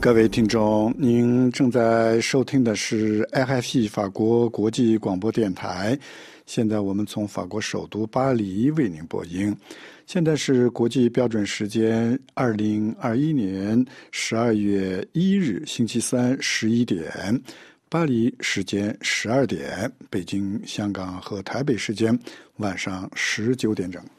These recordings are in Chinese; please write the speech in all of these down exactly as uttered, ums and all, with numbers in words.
各位听众，您正在收听的是 R F I 法国国际广播电台。现在我们从法国首都巴黎为您播音。现在是国际标准时间二零二一年十二月一日星期三十一点，巴黎时间十二点，北京、香港和台北时间晚上十九点整。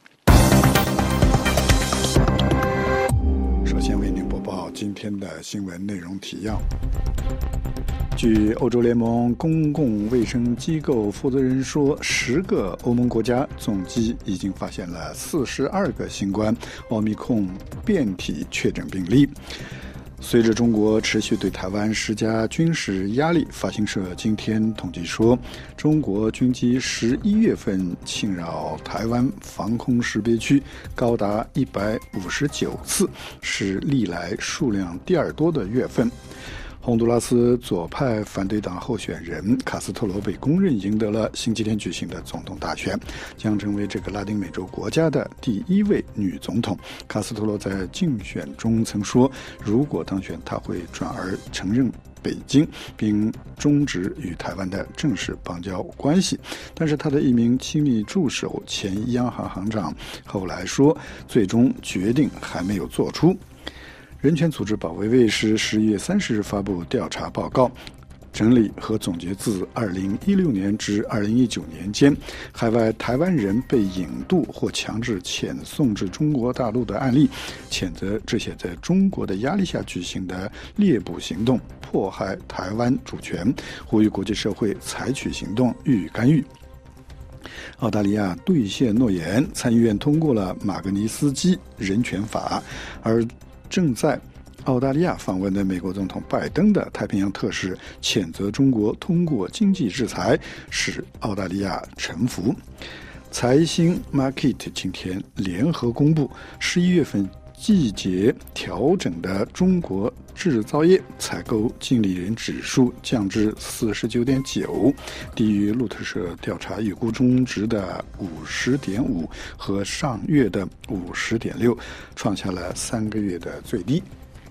首先为您播报今天的新闻内容提要。据欧洲联盟公共卫生机构负责人说，十个欧盟国家总计已经发现了四十二个新冠奥密克戎变体确诊病例。随着中国持续对台湾施加军事压力，法新社今天统计说，中国军机十一月份侵扰台湾防空识别区高达一百五十九次，是历来数量第二多的月份。洪都拉斯左派反对党候选人卡斯特罗被公认赢得了星期天举行的总统大选，将成为这个拉丁美洲国家的第一位女总统。卡斯特罗在竞选中曾说，如果当选，他会转而承认北京，并终止与台湾的正式邦交关系。但是他的一名亲密助手前央行行长后来说，最终决定还没有做出。人权组织保卫卫士十一月三十日发布调查报告，整理和总结自二零一六年至二零一九年间海外台湾人被引渡或强制遣送至中国大陆的案例，谴责这些在中国的压力下举行的猎捕行动迫害台湾主权，呼吁国际社会采取行动予以干预。澳大利亚兑现诺言，参议院通过了马格尼斯基人权法，而正在澳大利亚访问的美国总统拜登的太平洋特使谴责中国通过经济制裁使澳大利亚臣服。财新 Market 今天联合公布十一月份季节调整的中国制造业采购经理人指数降至 四十九点九， 低于路透社调查预估中值的 五十点五 和上月的 五十点六， 创下了三个月的最低。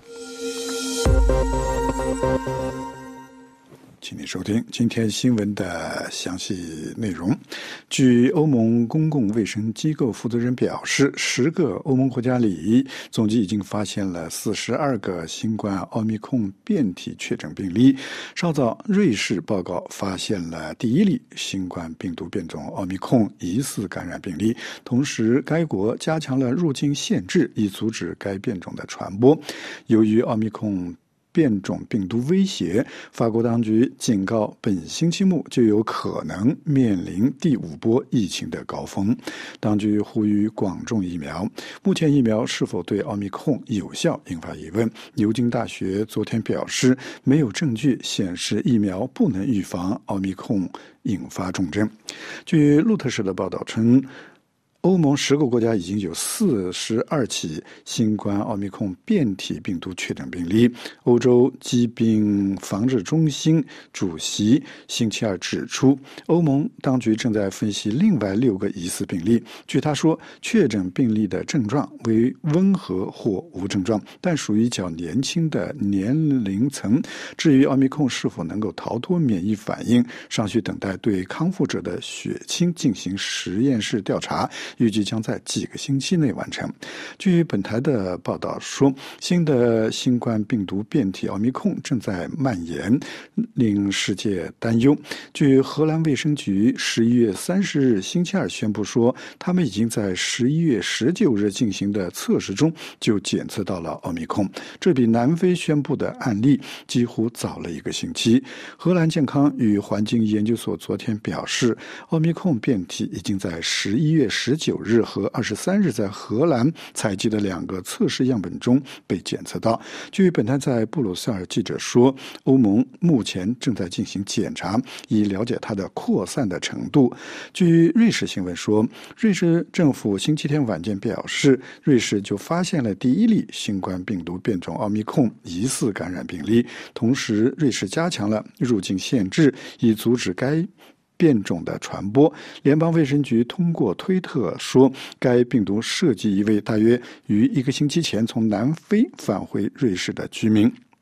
请您收听今天新闻的详细内容。据欧盟公共卫生机构负责人表示，十个欧盟国家里总计已经发现了四十二个新冠奥密克戎变体确诊病例。稍早，瑞士报告发现了第一例新冠病毒变种奥密克戎疑似感染病例，同时该国加强了入境限制，以阻止该变种的传播。由于奥密克戎变种病毒威胁，法国当局警告本星期末就有可能面临第五波疫情的高峰。当局呼吁广种疫苗，目前疫苗是否对奥密克戎有效引发疑问。牛津大学昨天表示，没有证据显示疫苗不能预防奥密克戎引发重症。据路透社的报道称，欧盟十个国家已经有四十二起新冠奥密克戎变体病毒确诊病例。欧洲疾病防治中心主席星期二指出，欧盟当局正在分析另外六个疑似病例。据他说，确诊病例的症状为温和或无症状，但属于较年轻的年龄层。至于奥密克戎是否能够逃脱免疫反应，尚需等待对康复者的血清进行实验室调查，预计将在几个星期内完成。据本台的报道说，新的新冠病毒变体奥密克戎正在蔓延，令世界担忧。据荷兰卫生局十一月三十日星期二宣布说，他们已经在十一月十九日进行的测试中就检测到了奥密克戎，这比南非宣布的案例几乎早了一个星期。荷兰健康与环境研究所昨天表示，奥密克戎变体已经在十一月十九日和二十三日在荷兰采集的两个测试样本中被检测到。据本台在布鲁塞尔记者说，欧盟目前正在进行检查，以了解它的扩散的程度。据瑞士新闻说，瑞士政府星期天晚间表示，瑞士就发现了第一例新冠病毒变种奥密克戎疑似感染病例，同时瑞士加强了入境限制，以阻止该变种的传播。联邦卫生局通过推特说，该病毒涉及一位大约于一个星期前从南非返回瑞士的居民。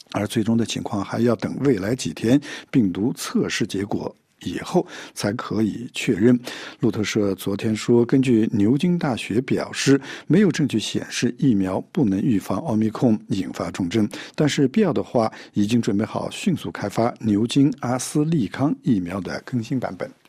而最终的情况还要等未来几天病毒测试结果以后才可以确认。路透社昨天说，根据牛津大学表示，没有证据显示疫苗不能预防奥密克戎引发重症，但是必要的话已经准备好迅速开发牛津阿斯利康疫苗的更新版本。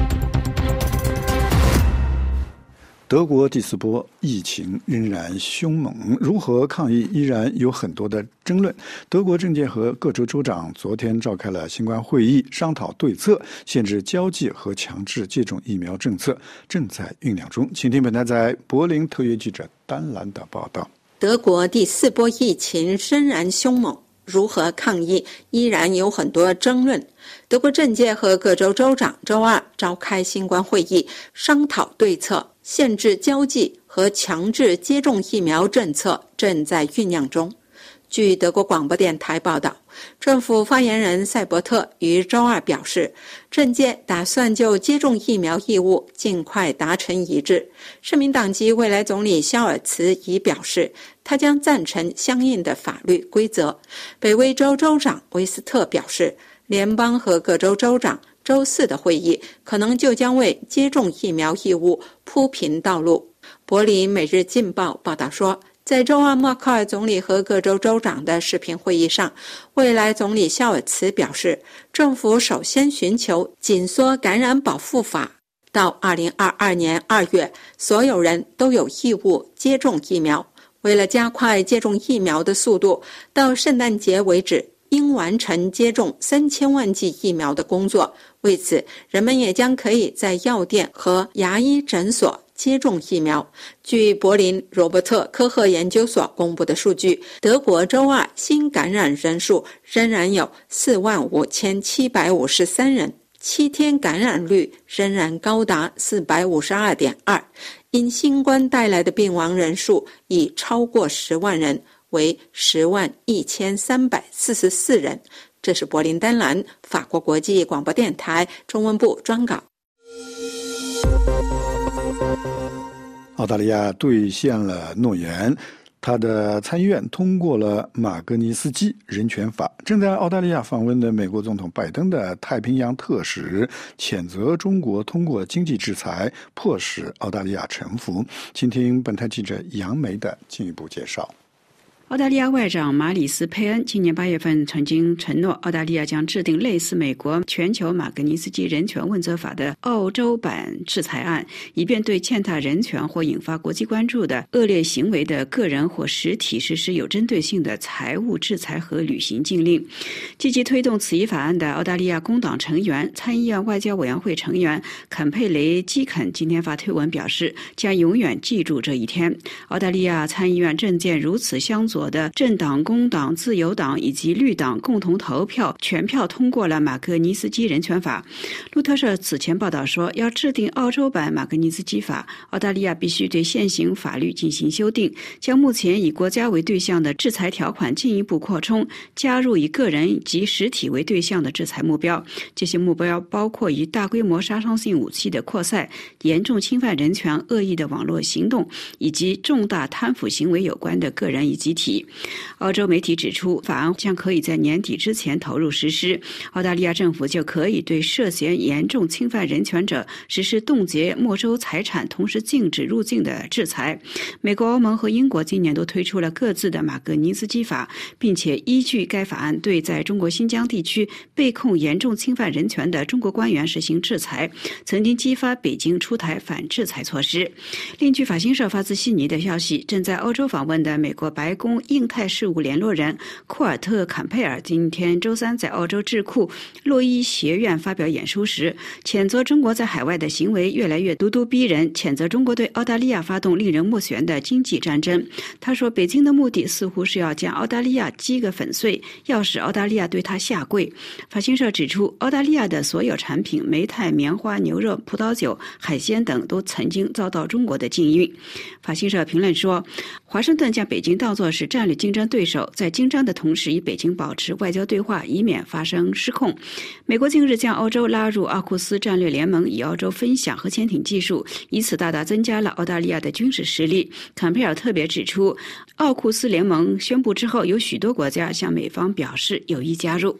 德国第四波疫情仍然凶猛，如何抗疫依然有很多的争论。德国政界和各州州长昨天召开了新冠会议，商讨对策，限制交际和强制接种疫苗政策正在酝酿中。请听本台在柏林特约记者丹兰的报道。 德国第四波疫情仍然凶猛，如何抗疫依然有很多争论。德国政界和各州州长周二召开新冠会议，商讨对策，限制交际和强制接种疫苗政策正在酝酿中。据德国广播电台报道，政府发言人塞伯特于周二表示，政界打算就接种疫苗义务尽快达成一致。社民党籍未来总理肖尔茨已表示，他将赞成相应的法律规则。北威州州长维斯特表示，联邦和各州州长周四的会议可能就将为接种疫苗义务铺平道路。柏林每日镜报报道说，在周二默克尔总理和各州州长的视频会议上，未来总理肖尔茨表示，政府首先寻求紧缩感染保护法，到二零二二年二月，所有人都有义务接种疫苗。为了加快接种疫苗的速度，到圣诞节为止，应完成接种三千万剂疫苗的工作。为此，人们也将可以在药店和牙医诊所接种疫苗。据柏林罗伯特科赫研究所公布的数据，德国周二新感染人数仍然有四万五千七百五十三人，七天感染率仍然高达 四百五十二点二， 因新冠带来的病亡人数已超过十万人，为十万一千三百四十四人。这是柏林丹兰法国国际广播电台中文部专稿。 澳大利亚兑现了诺言，他的参议院通过了马格尼斯基人权法。正在澳大利亚访问的美国总统拜登的太平洋特使谴责中国通过经济制裁迫使澳大利亚臣服。请听本台记者杨梅的进一步介绍。 澳大利亚外长马里斯·佩恩今年八月份曾经承诺，澳大利亚将制定类似美国全球马格尼斯基人权问责法的澳洲版制裁案，以便对践踏人权或引发国际关注的恶劣行为的个人或实体实施有针对性的财务制裁和履行禁令。积极推动此一法案的澳大利亚工党成员、参议院外交委员会成员坎佩雷·基肯今天发推文表示，将永远记住这一天。澳大利亚参议院政见如此相左的政党、工党、自由党以及绿党共同投票全票通过了马格尼斯基人权法。路透社此前报道说，要制定澳洲版马格尼斯基法，澳大利亚必须对现行法律进行修订，将目前以国家为对象的制裁条款进一步扩充，加入以个人及实体为对象的制裁目标。这些目标包括以大规模杀伤性武器的扩散、严重侵犯人权、恶意的网络行动以及重大贪腐行为有关的个人以集体。澳洲媒体指出，法案将可以在年底之前投入实施，澳大利亚政府就可以对涉嫌严重侵犯人权者实施冻结、没收财产，同时禁止入境的制裁。美国、欧盟和英国今年都推出了各自的马格尼斯基法，并且依据该法案对在中国新疆地区被控严重侵犯人权的中国官员实行制裁，曾经激发北京出台反制裁措施。另据法新社发自悉尼的消息，正在欧洲访问的美国白宫印太事务联络人库尔特·坎佩尔今天周三在澳洲智库洛伊学院发表演说时，谴责中国在海外的行为越来越咄咄逼人，谴责中国对澳大利亚发动令人目眩的经济战争。他说，北京的目的似乎是要将澳大利亚击个粉碎，要使澳大利亚对他下跪。法新社指出，澳大利亚的所有产品，煤炭、棉花、牛肉、葡萄酒、海鲜等都曾经遭到中国的禁运。法新社评论说， 华盛顿将北京当作是战略竞争对手，在竞争的同时与北京保持外交对话，以免发生失控。美国近日将欧洲拉入奥库斯战略联盟，与欧洲分享核潜艇技术，以此大大增加了澳大利亚的军事实力。坎佩尔特别指出，奥库斯联盟宣布之后，有许多国家向美方表示有意加入。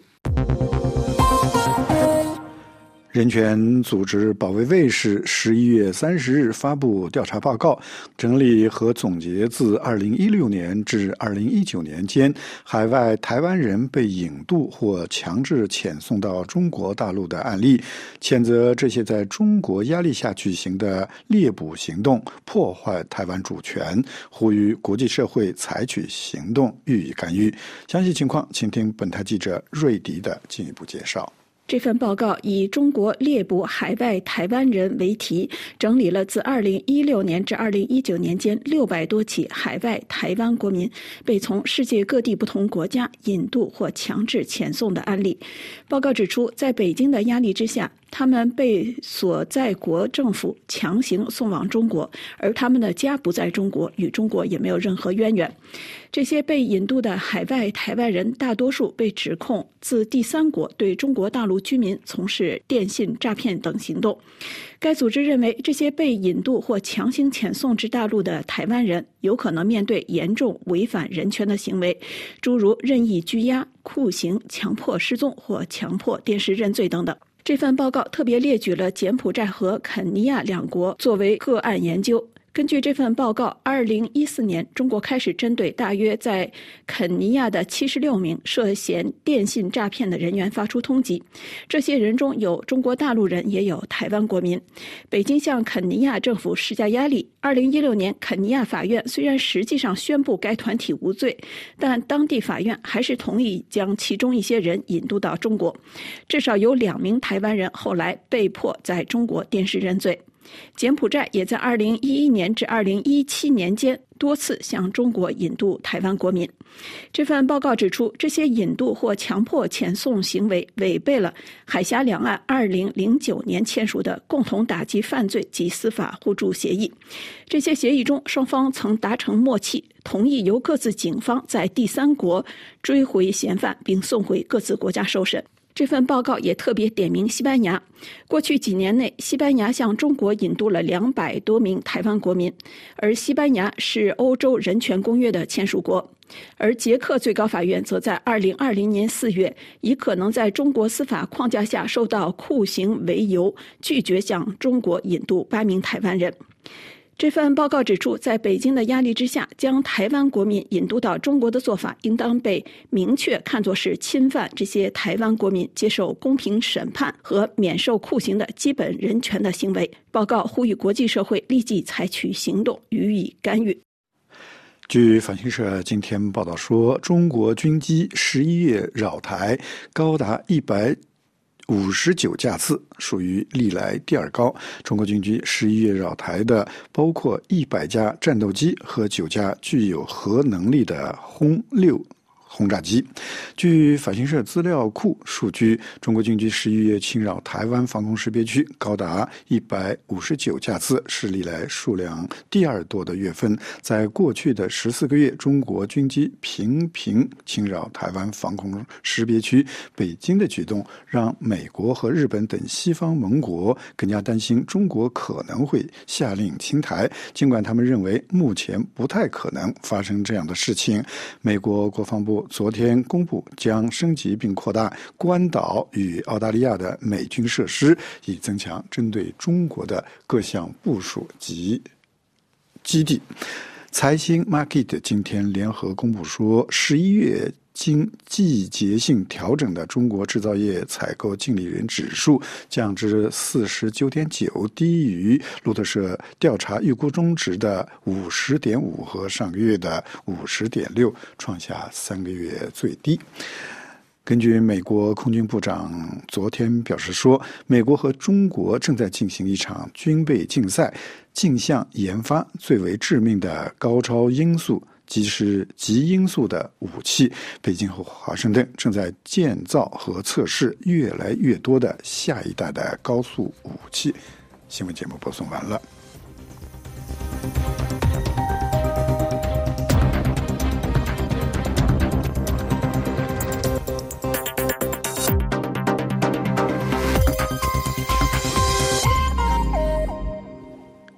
人权组织保卫卫士十一月三十日发布调查报告，整理和总结自二零一六年至二零一九年间海外台湾人被引渡或强制遣送到中国大陆的案例，谴责这些在中国压力下举行的猎捕行动破坏台湾主权，呼吁国际社会采取行动予以干预。详细情况请听本台记者瑞迪的进一步介绍。 这份报告以中国猎捕海外台湾人为题，整理了自二零一六年至二零一九年间六百多起海外台湾国民被从世界各地不同国家引渡或强制遣送的案例。报告指出，在北京的压力之下，他们被所在国政府强行送往中国，而他们的家不在中国，与中国也没有任何渊源。这些被引渡的海外台湾人大多数被指控自第三国对中国大陆居民从事电信诈骗等行动。该组织认为，这些被引渡或强行遣送至大陆的台湾人有可能面对严重违反人权的行为，诸如任意拘押、酷刑、强迫失踪或强迫电视认罪等等。这份报告特别列举了柬埔寨和肯尼亚两国作为个案研究。根据这份报告，二零一四年中国开始针对大约在肯尼亚的七十六名涉嫌电信诈骗的人员发出通缉，这些人中有中国大陆人，也有台湾国民。北京向肯尼亚政府施加压力。二零一六年，肯尼亚法院虽然实际上宣布该团体无罪，但当地法院还是同意将其中一些人引渡到中国。至少有两名台湾人后来被迫在中国电视认罪。柬埔寨也在二零一一年至二零一七年间多次向中国引渡台湾国民。这份报告指出，这些引渡或强迫遣送行为违背了海峡两岸二零零九年签署的共同打击犯罪及司法互助协议。这些协议中，双方曾达成默契，同意由各自警方在第三国追回嫌犯，并送回各自国家受审。这份报告也特别点名西班牙。过去几年内，西班牙向中国引渡了两百多名台湾国民，而西班牙是欧洲人权公约的签署国。而捷克最高法院则在二零二零年四月，以可能在中国司法框架下受到酷刑为由，拒绝向中国引渡八名台湾人。这份报告指出，在北京的压力之下，将台湾国民引渡到中国的做法应当被明确看作是侵犯这些台湾国民接受公平审判和免受酷刑的基本人权的行为。报告呼吁国际社会立即采取行动予以干预。 据法新社今天报道说，中国军机十一月扰台高达一百五十九架次，属于历来第二高。中国军机十一月扰台的包括一百架战斗机和九架具有核能力的轰六轰炸机。据法新社资料库数据，中国军机十一月侵扰台湾防空识别区高达一百五十九架次，是历来数量第二多的月份。在过去的十四个月，中国军机频频侵扰台湾防空识别区，北京的举动让美国和日本等西方盟国更加担心中国可能会下令侵台，尽管他们认为目前不太可能发生这样的事情。美国国防部昨天公布将升级并扩大关岛与澳大利亚的美军设施，以增强针对中国的各项部署及基地。财新 Market 今天联合公布说，十一月经季节性调整的中国制造业采购经理人指数降至 四十九点九， 低于路透社调查预估中值的 五十点五 和上个月的 五十点六， 创下三个月最低。根据美国空军部长昨天表示说，美国和中国正在进行一场军备竞赛，竞相研发最为致命的高超音速，即是极音速的武器。北京和华盛顿正在建造和测试越来越多的下一代的高速武器。新闻节目播送完了。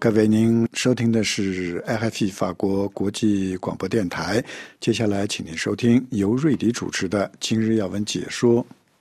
各位，您收听的是 R F I 法国国际广播电台。接下来，请您收听由瑞迪主持的今日要闻解说。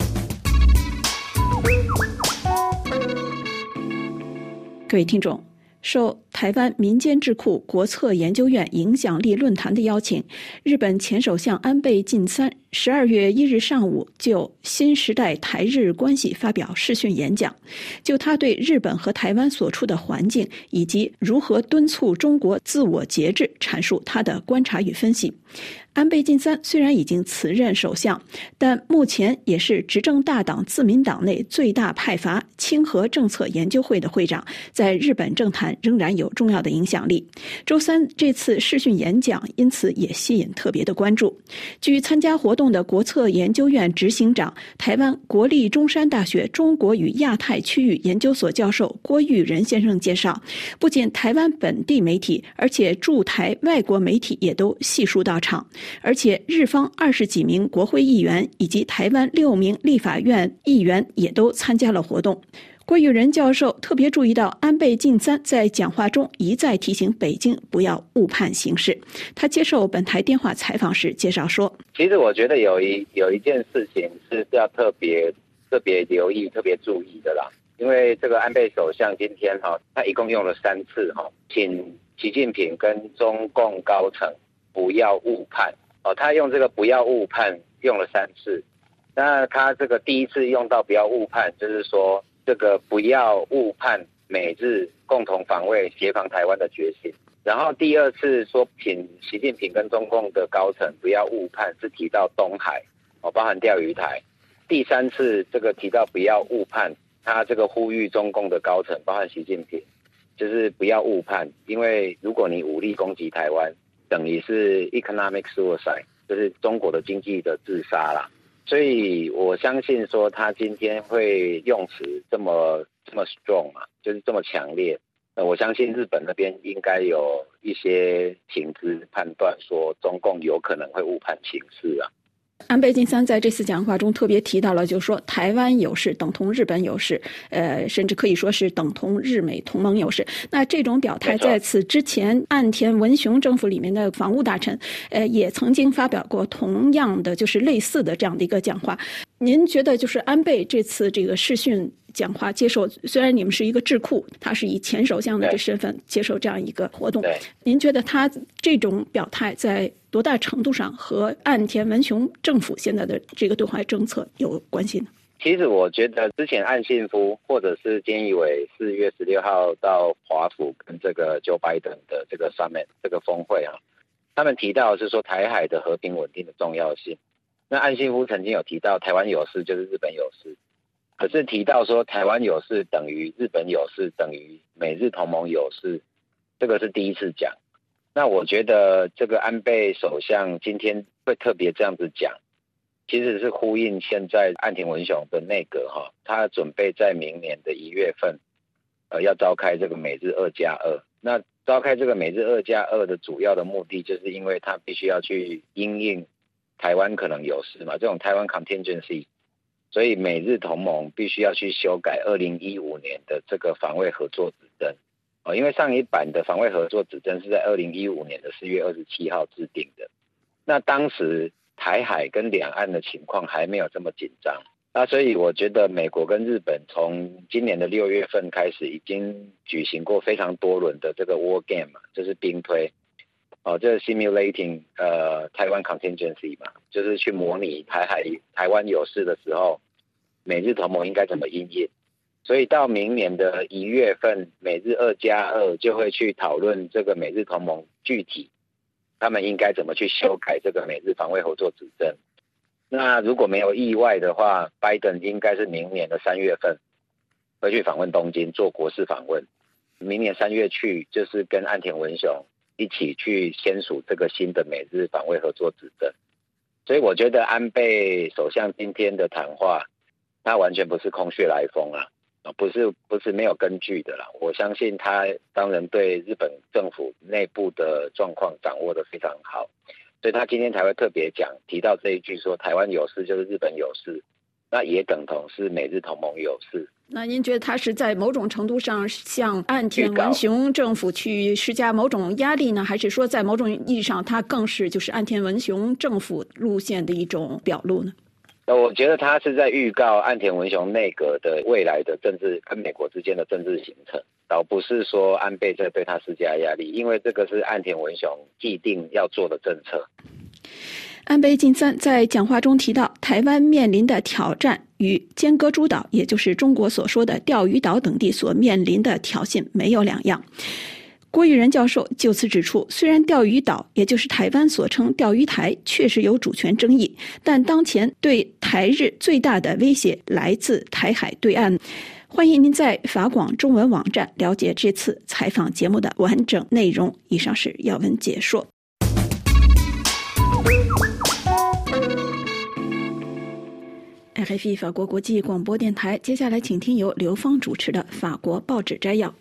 各位听众，受台湾民间智库国策研究院影响力论坛的邀请，日本前首相安倍晋三十二月一日上午就新时代台日关系发表视讯演讲，就他对日本和台湾所处的环境以及如何敦促中国自我节制阐述他的观察与分析。安倍晋三虽然已经辞任首相，但目前也是执政大党自民党内最大派阀清和政策研究会的会长，在日本政坛仍然有重要的影响力。周三这次视讯演讲因此也吸引特别的关注。据参加活动的国策研究院执行长、台湾国立中山大学中国与亚太区域研究所教授郭玉仁先生介绍，不仅台湾本地媒体，而且驻台外国媒体也都悉数到场。而且日方二十几名国会议员以及台湾六名立法院议员也都参加了活动。郭玉仁教授特别注意到，安倍晋三在讲话中一再提醒北京不要误判形势。他接受本台电话采访时介绍说， 其实我觉得有一有一件事情是要特别特别留意、特别注意的啦。因为这个安倍首相今天哈，他一共用了三次哈，请习近平跟中共高层不要误判哦，他用这个不要误判用了三次。那他这个第一次用到不要误判，就是说这个不要误判美日共同防卫协防台湾的决心。然后第二次说请习近平跟中共的高层不要误判，是提到东海哦，包含钓鱼台。第三次这个提到不要误判，他这个呼吁中共的高层，包含习近平，就是不要误判，因为如果你武力攻击台湾，等于是 economic suicide， 就是中国的经济的自杀啦。所以我相信说他今天会用词这么这么 strong 嘛，就是这么强烈。呃，我相信日本那边应该有一些情资判断说中共有可能会误判情势啊。 安倍晋三在这次讲话中特别提到了，就是说台湾有事等同日本有事，呃，甚至可以说是等同日美同盟有事。那这种表态在此之前，岸田文雄政府里面的防务大臣，呃，也曾经发表过同样的就是类似的这样的一个讲话。您觉得就是安倍这次这个视讯讲话接受，虽然你们是一个智库，他是以前首相的这身份接受这样一个活动，您觉得他这种表态在多大程度上和岸田文雄政府现在的这个对华政策有关系呢？ 其实我觉得之前岸信夫或者是菅义伟四月十六号到华府跟这个 Joe Biden 的这个 summit 这个峰会啊，他们提到是说台海的和平稳定的重要性。那岸信夫曾经有提到台湾有事就是日本有事，可是提到说台湾有事等于日本有事等于美日同盟有事，这个是第一次讲。那我觉得这个安倍首相今天会特别这样子讲，其实是呼应现在岸田文雄的内阁哈，他准备在明年的一月份，呃，要召开这个美日二加二。那召开这个美日二加二的主要的目的，就是因为他必须要去因应台湾可能有事嘛，这种台湾 contingency， 所以美日同盟必须要去修改二零一五年的这个防卫合作指针。因为上一版的防卫合作指针是在二零一五年的四月二十七号制定的，那当时台海跟两岸的情况还没有这么紧张，那所以我觉得美国跟日本从今年的六月份开始已经举行过非常多轮的这个 war game 嘛，就是兵推，哦，这是 simulating 呃台湾 contingency 嘛，就是去模拟台海台湾有事的时候，美日同盟应该怎么因应。所以到明年的一月份，美日二加二就会去讨论这个美日同盟具体他们应该怎么去修改这个美日防卫合作指针。那如果没有意外的话，拜登应该是明年的三月份会去访问东京做国事访问，明年三月去就是跟岸田文雄一起去签署这个新的美日防卫合作指针。所以我觉得安倍首相今天的谈话，他完全不是空穴来风啊。不是不是没有根据的啦，我相信他当然对日本政府内部的状况掌握得非常好，所以他今天才会特别讲提到这一句说台湾有事就是日本有事，那也等同是美日同盟有事。 那您觉得他是在某种程度上向岸田文雄政府去施加某种压力呢，还是说在某种意义上他更是就是岸田文雄政府路线的一种表露呢？ 我觉得他是在预告岸田文雄内阁的未来的政治跟美国之间的政治行程，倒不是说安倍在对他施加压力，因为这个是岸田文雄既定要做的政策。 安倍晋三在讲话中提到，台湾面临的挑战与尖阁诸岛，也就是中国所说的钓鱼岛等地所面临的挑衅没有两样。郭玉仁教授就此指出，虽然钓鱼岛也就是台湾所称钓鱼台确实有主权争议，但当前对台日最大的威胁来自台海对岸。欢迎您在法广中文网站了解这次采访节目的完整内容。以上是要闻解说。R F I 法国国际广播电台，接下来请听由刘芳主持的法国报纸摘要。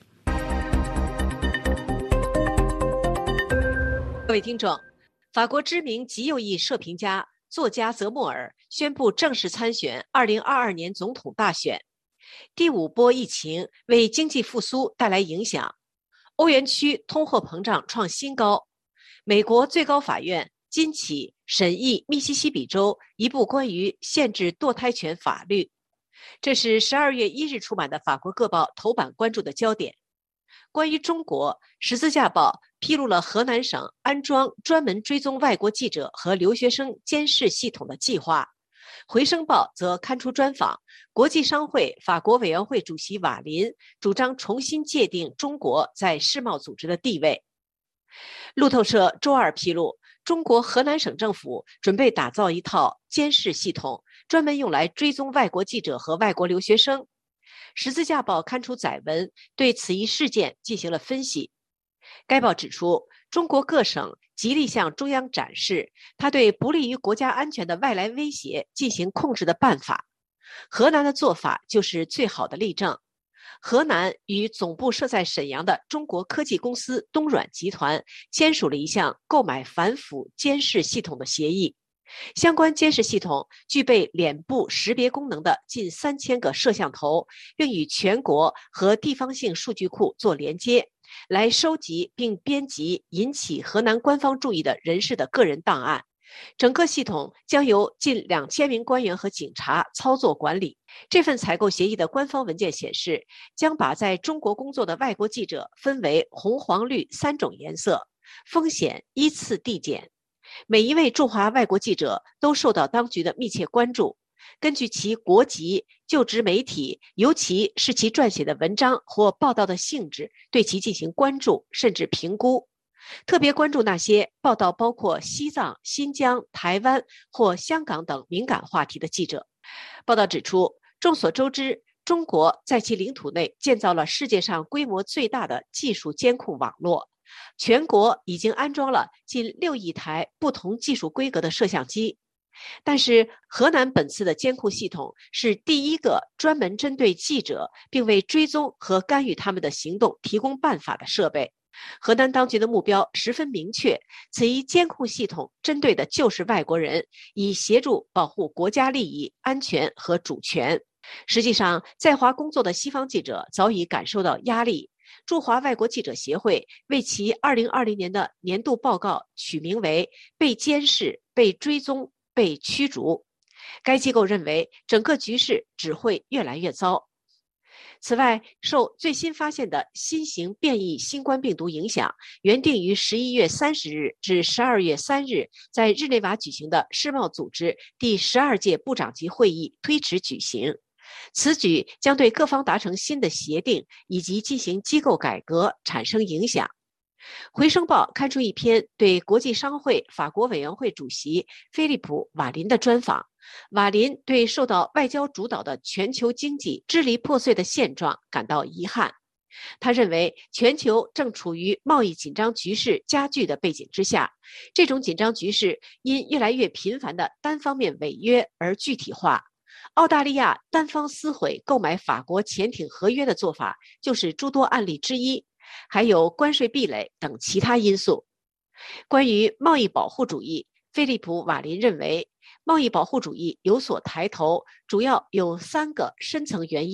各位听众，法国知名极右翼社评家、作家泽莫尔宣布正式参选二零二二年总统大选。第五波疫情为经济复苏带来影响，欧元区通货膨胀创新高。美国最高法院今起审议密西西比州一部关于限制堕胎权法律，这是十二月一日出版的法国各报头版关注的焦点。关于中国，十字架报披露了河南省安装专门追踪外国记者和留学生监视系统的计划。回声报则刊出专访，国际商会法国委员会主席瓦林主张重新界定中国在世贸组织的地位。路透社周二披露，中国河南省政府准备打造一套监视系统，专门用来追踪外国记者和外国留学生。十字架报刊出载文，对此一事件进行了分析。该报指出，中国各省极力向中央展示他对不利于国家安全的外来威胁进行控制的办法。河南的做法就是最好的例证。河南与总部设在沈阳的中国科技公司东软集团签署了一项购买反腐监视系统的协议。相关监视系统具备脸部识别功能的近三千个摄像头，并与全国和地方性数据库做连接，来收集并编辑引起河南官方注意的人士的个人档案。整个系统将由近两千名官员和警察操作管理。这份采购协议的官方文件显示，将把在中国工作的外国记者分为红、黄、绿三种颜色，风险依次递减。每一位驻华外国记者都受到当局的密切关注，根据其国籍、就职媒体，尤其是其撰写的文章或报道的性质，对其进行关注甚至评估。特别关注那些报道包括西藏、新疆、台湾或香港等敏感话题的记者。报道指出，众所周知，中国在其领土内建造了世界上规模最大的技术监控网络，全国已经安装了近六亿台不同技术规格的摄像机。但是，河南本次的监控系统是第一个专门针对记者并为追踪和干预他们的行动提供办法的设备。河南当局的目标十分明确，此一监控系统针对的就是外国人，以协助保护国家利益、安全和主权。实际上，在华工作的西方记者早已感受到压力。驻华外国记者协会为其二零二零年的年度报告取名为“被监视、被追踪、被驱逐”。该机构认为，整个局势只会越来越糟。此外，受最新发现的新型变异新冠病毒影响，原定于十一月三十日至十二月三日在日内瓦举行的世贸组织第十二届部长级会议推迟举行。此举将对各方达成新的协定以及进行机构改革产生影响。回声报刊出一篇对国际商会法国委员会主席菲利普·瓦林的专访。瓦林对受到外交主导的全球经济支离破碎的现状感到遗憾。他认为，全球正处于贸易紧张局势加剧的背景之下，这种紧张局势因越来越频繁的单方面违约而具体化。澳大利亚单方撕毁购买法国潜艇合约的做法就是诸多案例之一，还有关税壁垒等其他因素。关于贸易保护主义，菲利普·瓦林认为，贸易保护主义有所抬头，主要有三个深层原因。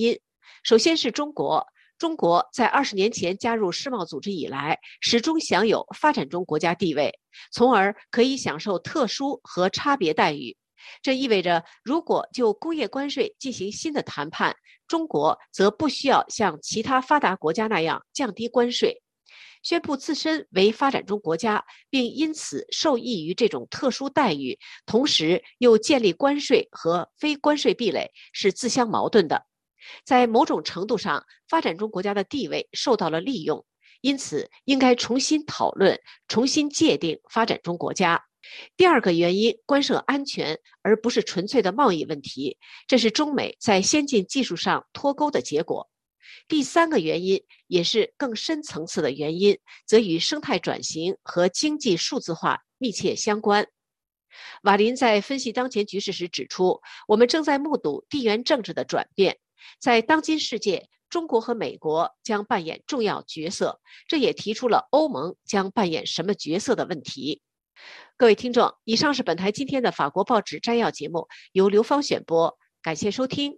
首先是中国。中国在二十年前加入世贸组织以来，始终享有发展中国家地位，从而可以享受特殊和差别待遇。这意味着，如果就工业关税进行新的谈判，中国则不需要像其他发达国家那样降低关税。宣布自身为发展中国家，并因此受益于这种特殊待遇，同时又建立关税和非关税壁垒，是自相矛盾的。在某种程度上，发展中国家的地位受到了利用，因此应该重新讨论、重新界定发展中国家。第二个原因关涉安全，而不是纯粹的贸易问题，这是中美在先进技术上脱钩的结果。第三个原因，也是更深层次的原因，则与生态转型和经济数字化密切相关。瓦林在分析当前局势时指出，我们正在目睹地缘政治的转变。在当今世界，中国和美国将扮演重要角色，这也提出了欧盟将扮演什么角色的问题。各位听众，以上是本台今天的法国报纸摘要节目，由刘芳选播，感谢收听。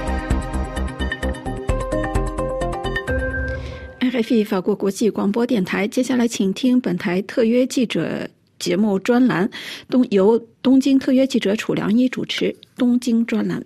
R F I 法国国际广播电台，接下来请听本台特约记者节目专栏，东由东京特约记者楚良一主持。东京专栏。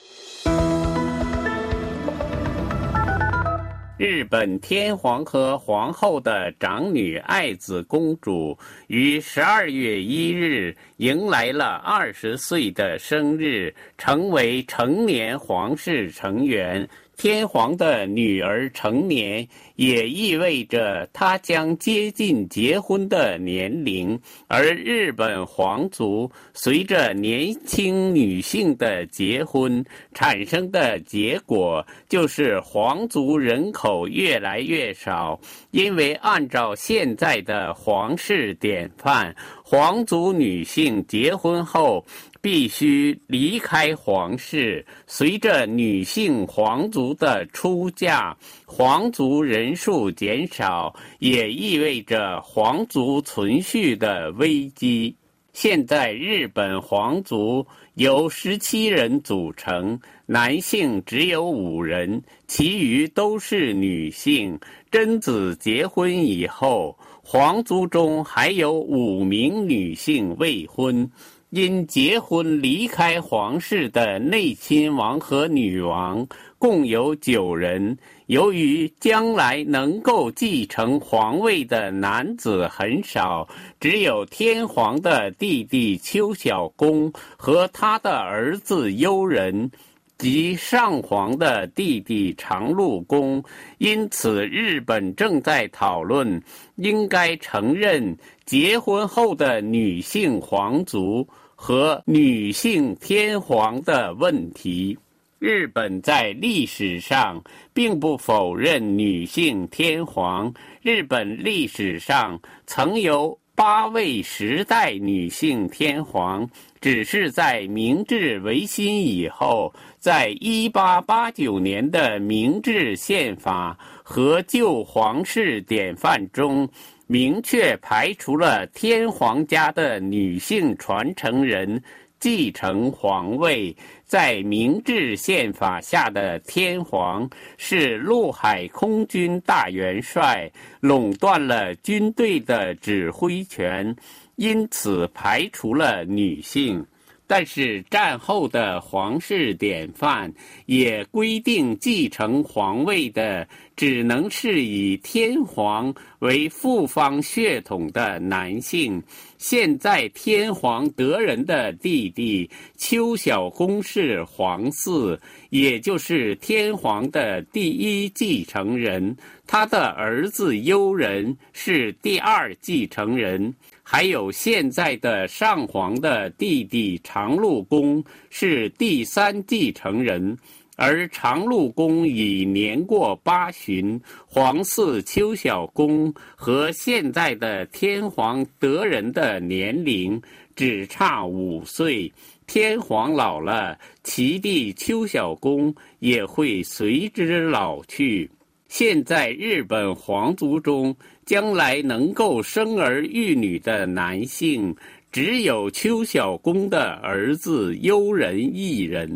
日本天皇和皇后的长女爱子公主于十二月一日迎来了二十岁的生日，成为成年皇室成员。天皇的女儿成年，也意味着她将接近结婚的年龄，而日本皇族随着年轻女性的结婚产生的结果，就是皇族人口越来越少。因为按照现在的皇室典范，皇族女性结婚后必须离开皇室。随着女性皇族的出嫁，皇族人数减少，也意味着皇族存续的危机。现在日本皇族由十七人组成，男性只有五人，其余都是女性。贞子结婚以后，皇族中还有五名女性未婚。因结婚离开皇室的内亲王和女王共有九人。由于将来能够继承皇位的男子很少，只有天皇的弟弟丘小公和他的儿子悠仁及上皇的弟弟长禄宫，因此日本正在讨论应该承认结婚后的女性皇族和女性天皇的问题。日本在历史上并不否认女性天皇，日本历史上曾有八位时代女性天皇，只是在明治维新以后，在一八八九年的明治宪法和旧皇室典范中明确排除了天皇家的女性传承人继承皇位。在明治宪法下的天皇是陆海空军大元帅，垄断了军队的指挥权，因此排除了女性。但是战后的皇室典范也规定，继承皇位的只能是以天皇为父方血统的男性。现在天皇德仁的弟弟丘小公是皇嗣，也就是天皇的第一继承人，他的儿子悠仁是第二继承人。还有现在的上皇的弟弟长禄宫是第三继承人，而长禄宫已年过八旬，皇嗣丘小公和现在的天皇德仁的年龄只差五岁。天皇老了，其弟丘小公也会随之老去。现在日本皇族中将来能够生儿育女的男性只有丘小公的儿子悠仁一人。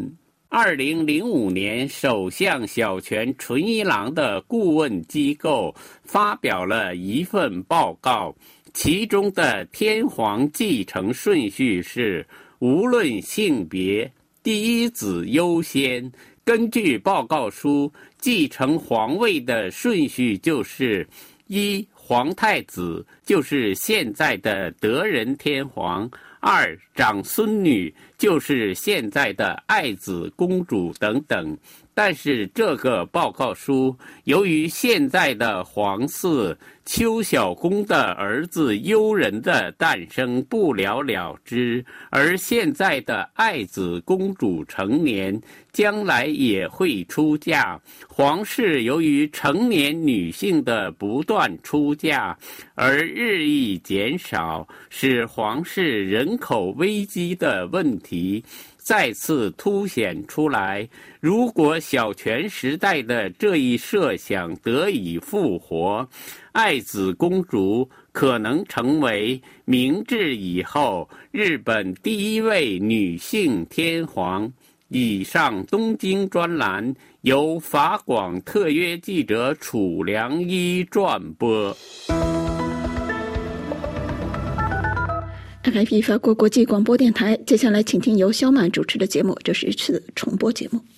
二零零五年，首相小泉纯一郎的顾问机构发表了一份报告，其中的天皇继承顺序是无论性别，第一子优先。根据报告书，继承皇位的顺序就是一皇太子，就是现在的德仁天皇；二长孙女，就是现在的爱子公主等等。但是这个报告书由于现在的皇嗣邱小公的儿子悠仁的诞生不了了之，而现在的爱子公主成年，将来也会出嫁。皇室由于成年女性的不断出嫁而日益减少，使皇室人口危机的问题再次凸显出来。如果小泉时代的这一设想得以复活，爱子公主可能成为明治以后日本第一位女性天皇。以上东京专栏由法广特约记者楚良一转播。 R F I 法国国际广播电台，接下来请听由肖曼主持的节目，这是一次重播节目。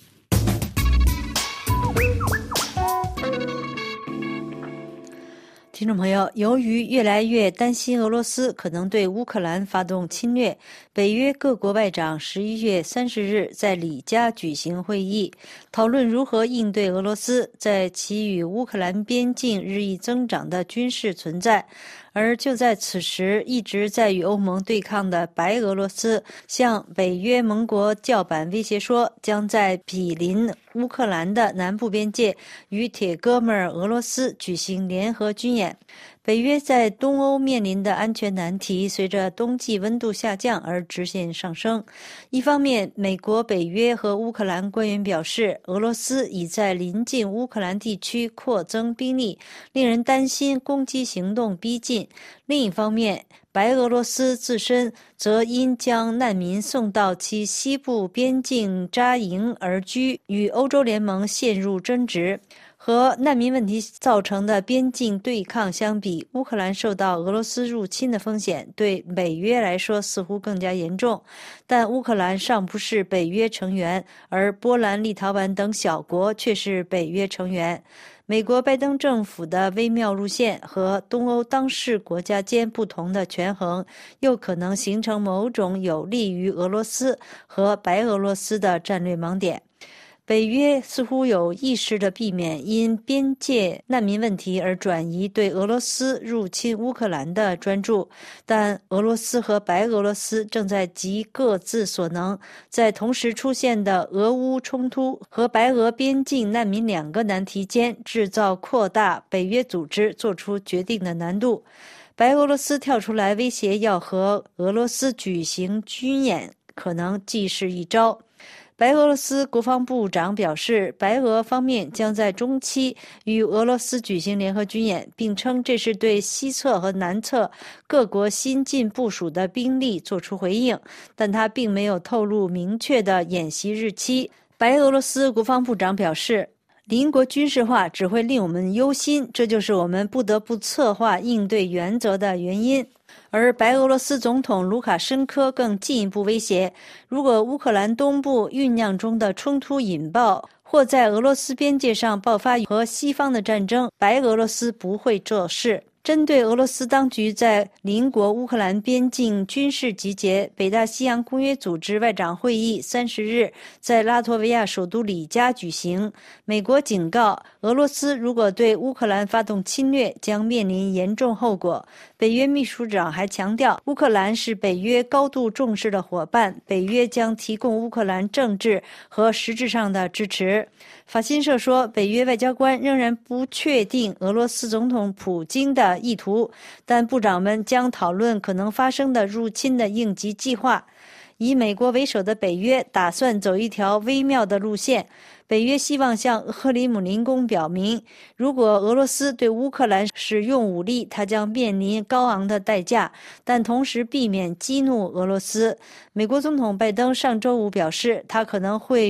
听众朋友，由于越来越担心俄罗斯可能对乌克兰发动侵略，北约各国外长十一月三十日在里加举行会议，讨论如何应对俄罗斯在其与乌克兰边境日益增长的军事存在。而就在此时，一直在与欧盟对抗的白俄罗斯向北约盟国叫板，威胁说将在毗邻乌克兰的南部边界与铁哥们儿俄罗斯举行联合军演。北约在东欧面临的安全难题随着冬季温度下降而直线上升。一方面，美国、北约和乌克兰官员表示，俄罗斯已在临近乌克兰地区扩增兵力，令人担心攻击行动逼近。另一方面，白俄罗斯自身则因将难民送到其西部边境扎营而居，与欧洲联盟陷入争执。和难民问题造成的边境对抗相比，乌克兰受到俄罗斯入侵的风险对北约来说似乎更加严重，但乌克兰尚不是北约成员，而波兰、立陶宛等小国却是北约成员。美国拜登政府的微妙路线和东欧当事国家间不同的权衡，又可能形成某种有利于俄罗斯和白俄罗斯的战略盲点。北约似乎有意识地避免因边界难民问题而转移对俄罗斯入侵乌克兰的专注，但俄罗斯和白俄罗斯正在集各自所能，在同时出现的俄乌冲突和白俄边境难民两个难题间制造扩大北约组织做出决定的难度。白俄罗斯跳出来威胁要和俄罗斯举行军演，可能既是一招。白俄罗斯国防部长表示，白俄方面将在中期与俄罗斯举行联合军演，并称这是对西侧和南侧各国新近部署的兵力作出回应，但他并没有透露明确的演习日期。白俄罗斯国防部长表示，邻国军事化只会令我们忧心，这就是我们不得不策划应对原则的原因。而白俄罗斯总统卢卡申科更进一步威胁，如果乌克兰东部酝酿中的冲突引爆，或在俄罗斯边界上爆发和西方的战争，白俄罗斯不会做事。针对俄罗斯当局在邻国乌克兰边境军事集结，北大西洋公约组织外长会议三十日在拉脱维亚首都里加举行。美国警告，俄罗斯如果对乌克兰发动侵略，将面临严重后果。北约秘书长还强调，乌克兰是北约高度重视的伙伴，北约将提供乌克兰政治和实质上的支持。法新社说，北约外交官仍然不确定俄罗斯总统普京的意图，但部长们将讨论可能发生的入侵的应急计划。以美国为首的北约打算走一条微妙的路线。北约希望向克里姆林宫表明，如果俄罗斯对乌克兰使用武力，它将面临高昂的代价，但同时避免激怒俄罗斯。美国总统拜登上周五表示，他可能会与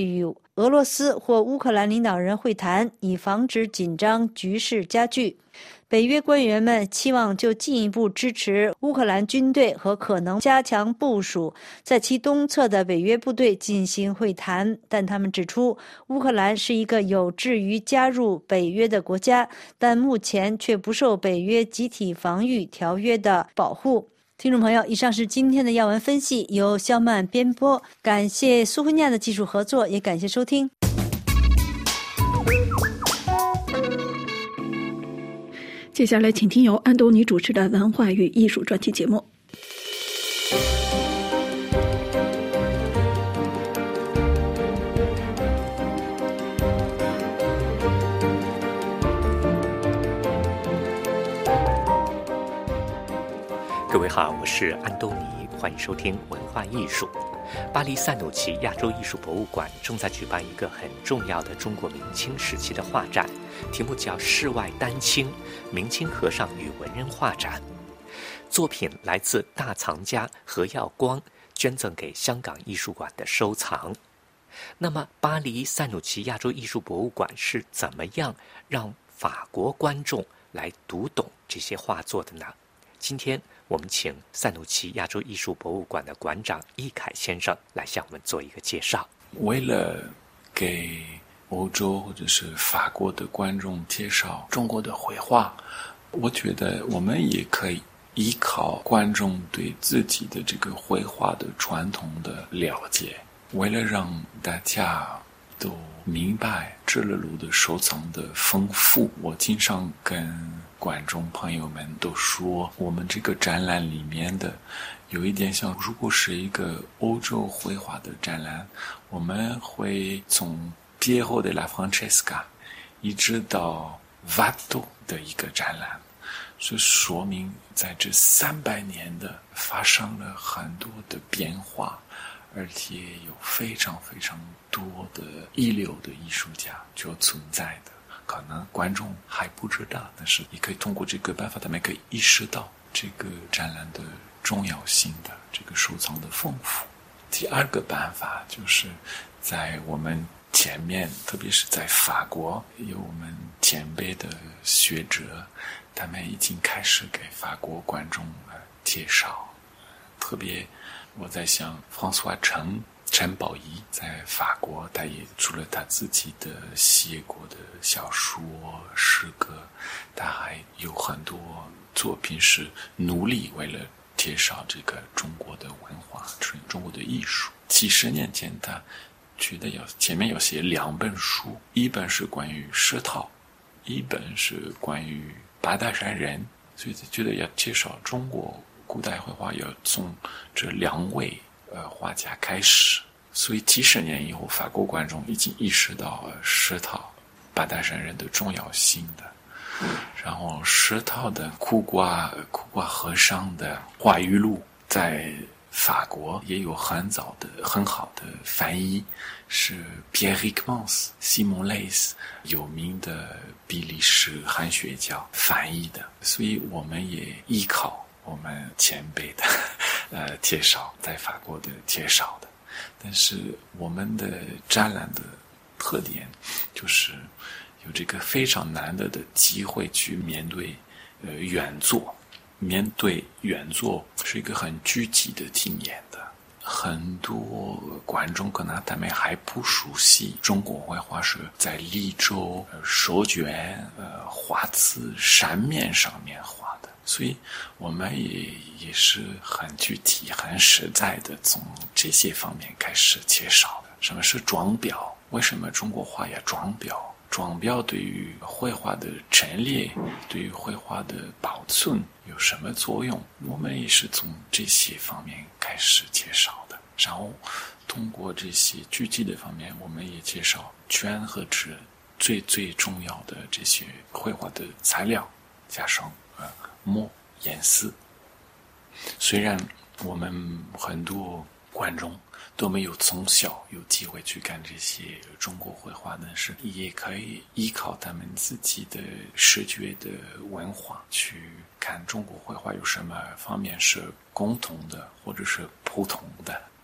俄罗斯或乌克兰领导人会谈，以防止紧张局势加剧。北约官员们期望就进一步支持乌克兰军队和可能加强部署在其东侧的北约部队进行会谈，但他们指出，乌克兰是一个有志于加入北约的国家，但目前却不受北约集体防御条约的保护。听众朋友，以上是今天的要闻分析，由肖曼编播，感谢苏慧亚的技术合作，也感谢收听。 接下来请听由安东尼主持的文化与艺术专题节目。 各位好，我是安东尼，欢迎收听文化艺术。巴黎塞努奇亚洲艺术博物馆正在举办一个很重要的中国明清时期的画展，题目叫《世外丹青：明清和尚与文人画展》。作品来自大藏家何耀光捐赠给香港艺术馆的收藏。那么，巴黎塞努奇亚洲艺术博物馆是怎么样让法国观众来读懂这些画作的呢？今天我们请塞努奇亚洲艺术博物馆的馆长易凯先生来向我们做一个介绍。 为了给欧洲或者是法国的观众介绍中国的绘画，我觉得我们也可以依靠观众对自己的这个绘画的传统的了解，为了让大家都明白这乐路的收藏的丰富，我经常跟观众朋友们都说，我们这个展览里面的有一点像，如果是一个欧洲绘画的展览，我们会从 Piero della Francesca 一直到 Watteau 的一个展览，这说明在这三百年的发生了很多的变化，而且有非常非常多的一流的艺术家就存在的。可能观众还不知道，但是也可以通过这个办法，他们可以意识到这个展览的重要性的这个收藏的丰富。第二个办法就是在我们前面，特别是在法国，有我们前辈的学者，他们已经开始给法国观众呃介绍。特别我在想，François陈陈宝仪在法国，他也除了他自己的写过的小说、诗歌，他还有很多作品是努力为了介绍这个中国的文化、中国的艺术。几十年前，他觉得要前面要写两本书，一本是关于石涛，一本是关于八大山人，所以觉得要介绍中国古代绘画，要从这两位呃画家开始。所以几十年以后，法国观众已经意识到呃石涛、八大山人的重要性的。然后石涛的苦瓜苦瓜和尚的话语录在法国也有很早的很好的翻译，是 Pierre Rickmans、Simon Leys 有名的比利时汉学家翻译的。所以我们也依靠我们前辈的呃介绍，在法国的介绍的。但是我们的展览的特点就是有这个非常难得的机会去面对呃原作，面对原作是一个很具体的经验的。很多观众可能他们还不熟悉中国绘画是在立轴、手卷、呃画字、扇面上面画的，所以我们也也是很具体、很实在的从这些方面开始介绍的。什么是装裱？为什么中国画要装裱？装裱对于绘画的陈列，对于绘画的保存有什么作用？我们也是从这些方面开始介绍的。然后通过这些具体的方面，我们也介绍绢和纸最最重要的这些绘画的材料，加上呃墨、颜色。虽然我们很多观众都没有从小有机会去看这些中国绘画，但是也可以依靠他们自己的视觉的文化去看中国绘画有什么方面是共同的或者是不同的。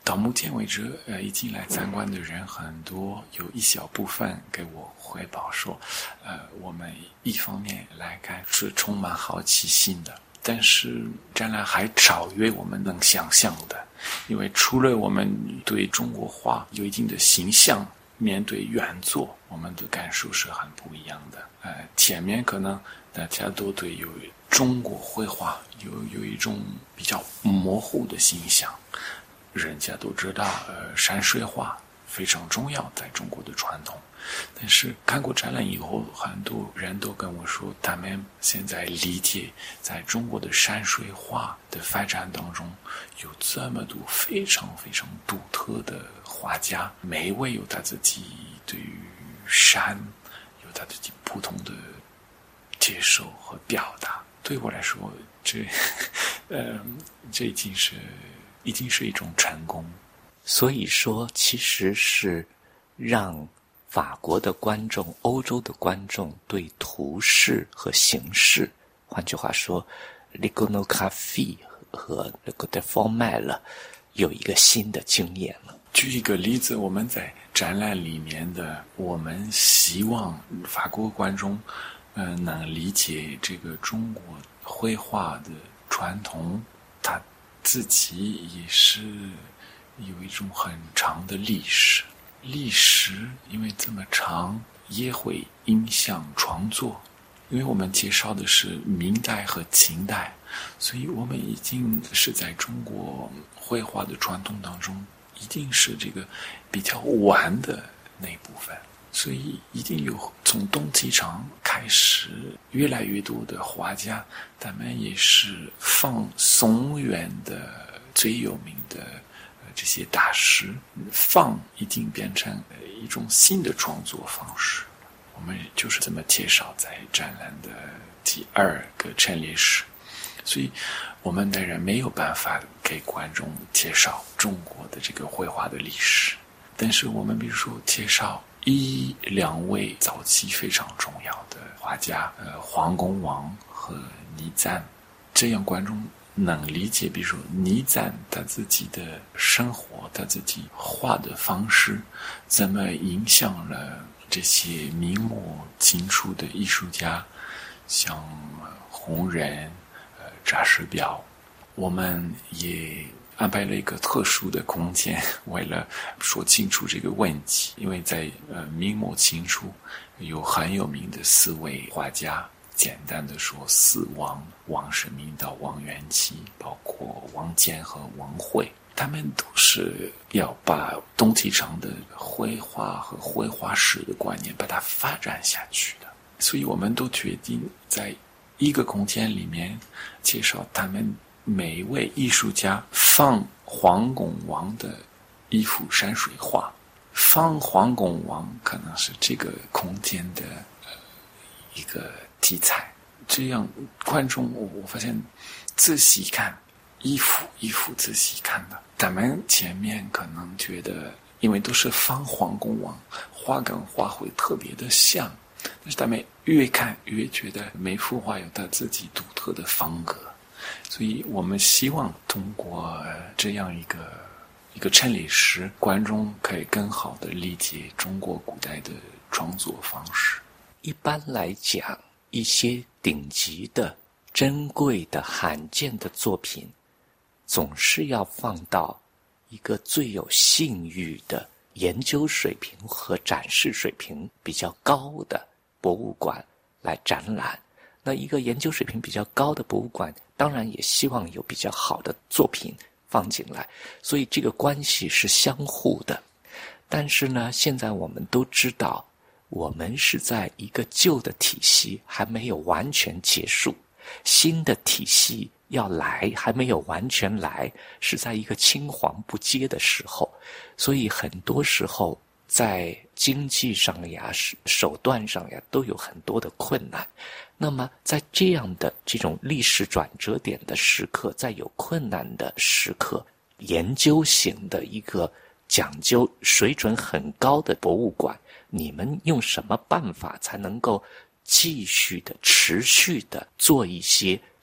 到目前为止，呃，已经来参观的人很多，有一小部分给我汇报说，呃，我们一方面来看是充满好奇心的，但是展览还超越我们能想象的，因为除了我们对中国画有一定的形象，面对原作，我们的感受是很不一样的。呃，前面可能大家都对有中国绘画有有一种比较模糊的形象。人家都知道，呃，山水画非常重要，在中国的传统。但是看过展览以后，很多人都跟我说，他们现在理解，在中国的山水画的发展当中，有这么多非常非常独特的画家，每一位有他自己对于山有他自己不同的接受和表达。对我来说，这，呃，这已经是。已经是一种成功。 所以说其实是让法国的观众、欧洲的观众对图式和形式，换句话说 l'iconographie 和 le côté formel 有一个新的经验了。 举一个例子，我们在展览里面的，我们希望法国观众呃能理解这个中国绘画的传统，它自己也是有一种很长的历史，历史因为这么长，也会影响创作。因为我们介绍的是明代和清代，所以我们已经是在中国绘画的传统当中，一定是这个比较晚的那部分。所以一定有从东齐长开始，越来越多的画家，他们也是仿宋元的最有名的、呃、这些大师，仿已经变成一种新的创作方式。我们就是这么介绍在展览的第二个陈列室。所以我们当然没有办法给观众介绍中国的这个绘画的历史，但是我们比如说介绍一两位早期非常重要的画家，呃，黄公王和倪瓒，这样观众能理解，比如说倪瓒他自己的生活，他自己画的方式，怎么影响了这些明末清初的艺术家，像洪仁、呃查士标。我们也安排了一个特殊的空间，为了说清楚这个问题。因为在呃明末清初有很有名的四位画家，简单的说四王：王世民到王元祁，包括王坚和王慧，他们都是要把东齐长的绘画和绘画史的观念把它发展下去的。所以我们都决定在一个空间里面介绍他们每一位艺术家仿黄公王的一幅山水画。仿黄公王可能是这个空间的、呃、一个题材，这样观众我我发现仔细看一幅一幅仔细看的，他们前面可能觉得因为都是仿黄公王，画跟画会特别的像，但是他们越看越觉得每幅画有他自己独特的风格。所以我们希望通过这样一个一个陈列室，观众可以更好的理解中国古代的创作方式。 一般来讲，一些顶级的、珍贵的、罕见的作品，总是要放到一个最有信誉的、研究水平和展示水平比较高的博物馆来展览。那一个研究水平比较高的博物馆，当然也希望有比较好的作品放进来，所以这个关系是相互的。但是呢，现在我们都知道，我们是在一个旧的体系还没有完全结束，新的体系要来还没有完全来，是在一个青黄不接的时候。所以很多时候在经济上呀、手段上呀都有很多的困难。那么在这样的这种历史转折点的时刻，在有困难的时刻，研究型的一个讲究水准很高的博物馆，你们用什么办法才能够继续的持续的做一些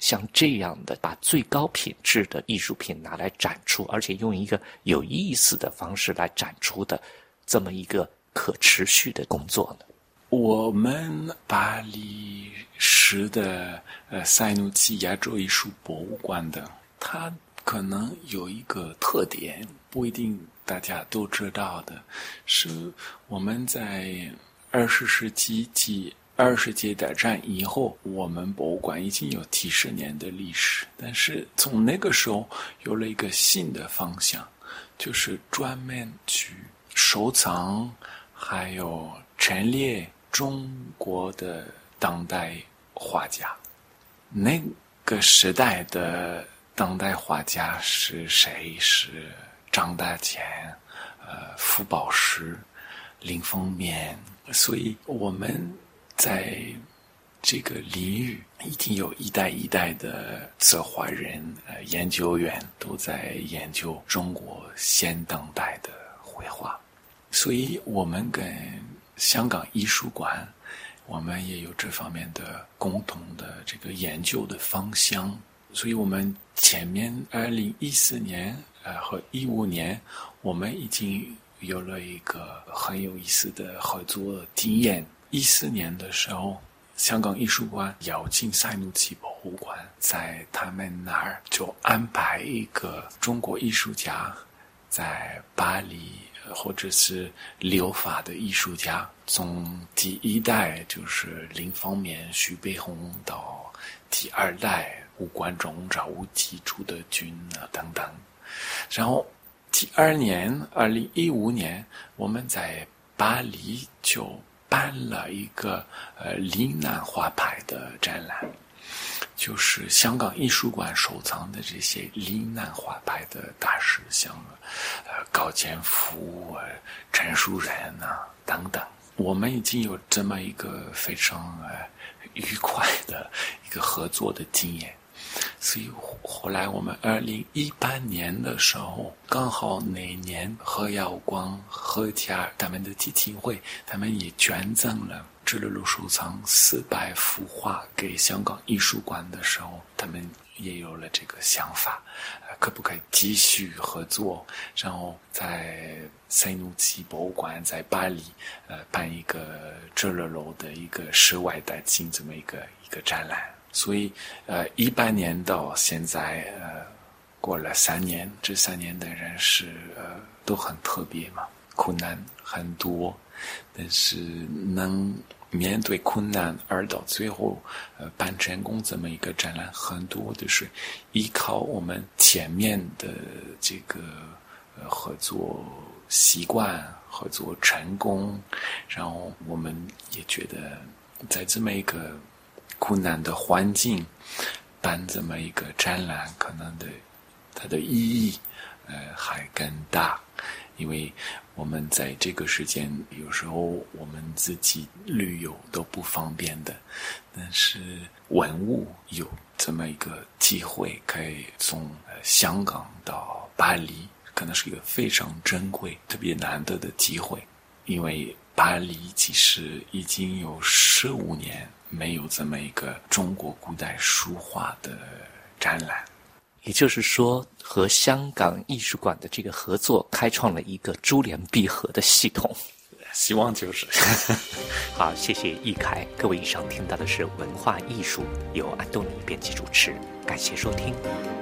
像这样的把最高品质的艺术品拿来展出，而且用一个有意思的方式来展出的这么一个可持续的工作呢？ 我们巴黎市的呃塞努奇亚洲艺术博物馆的，它可能有一个特点，不一定大家都知道的，是我们在二十世纪及二十届大战以后，我们博物馆已经有几十年的历史，但是从那个时候有了一个新的方向，就是专门去收藏还有陈列中国的当代画家。那个时代的当代画家是谁？是张大千、呃傅抱石、林风眠。所以我们在这个领域已经有一代一代的策划人、呃研究员都在研究中国现当代的绘画。所以我们跟香港艺术馆，我们也有这方面的共同的这个研究的方向。所以我们前面二零一四年呃和一五年，我们已经有了一个很有意思的合作经验。一四年的时候，香港艺术馆邀请塞努奇博物馆在他们那儿就安排一个中国艺术家在巴黎，或者是留法的艺术家，从第一代就是林风眠、徐悲鸿到第二代吴冠中、赵无极、朱德军啊等等。然后第二年二零一五年，我们在巴黎就办了一个呃岭南画派的展览，就是香港艺术馆收藏的这些岭南画派的大师，像呃高剑父、呃陈树人啊等等。我们已经有这么一个非常呃愉快的一个合作的经验。所以后来我们二零一八年的时候，刚好那年何耀光、何家他们的基金会，他们也捐赠了直乐路收藏四百幅画给香港艺术馆的时候，他们也有了这个想法，呃、可不可以继续合作，然后在塞努奇博物馆在巴黎呃办一个直乐楼的一个室外带进这么一个一个展览。所以，呃，一八年到现在，呃，过了三年，这三年的人是呃都很特别嘛，困难很多，但是能面对困难而到最后，呃，办成功这么一个展览，很多的是依靠我们前面的这个呃合作习惯、合作成功，然后我们也觉得在这么一个困难的环境办这么一个展览，可能的它的意义呃还更大，因为我们在这个时间有时候我们自己旅游都不方便的，但是文物有这么一个机会可以从呃香港到巴黎，可能是一个非常珍贵特别难得的机会。因为巴黎其实已经有十五年没有这么一个中国古代书画的展览， 也就是说和香港艺术馆的这个合作开创了一个珠联璧合的系统， 希望就是好，谢谢易凯。各位以上听到的是文化艺术，由安东尼编辑主持，感谢收听。